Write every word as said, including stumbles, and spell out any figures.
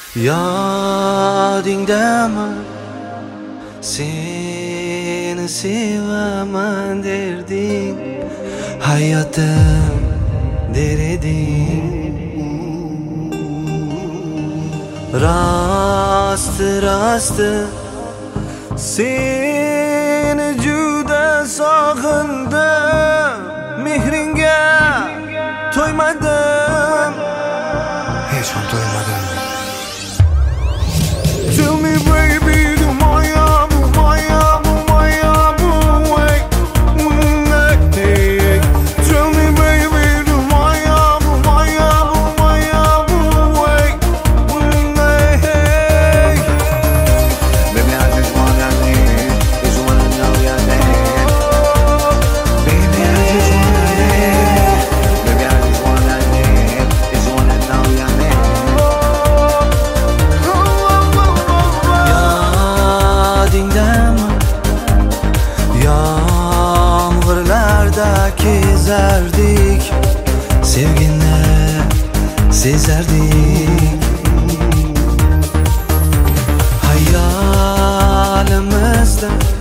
Yodingdami seni sevaman derding, hayotim der eding. Rosti rosti seni juda sog'indim, mehringga to'ymadim, hech ham to'ymadim. Tell me baby, do my abu, my abu, my abu, hey, hey. Tell me baby, do my abu, my abu, my abu, hey, hey. Baby, I just wanna live, just wanna know your name. Baby, I just wanna live, baby, I just wanna live, just wanna know your name. Yağmurlarda kezardik, sevgini sezardik. Hayolimizda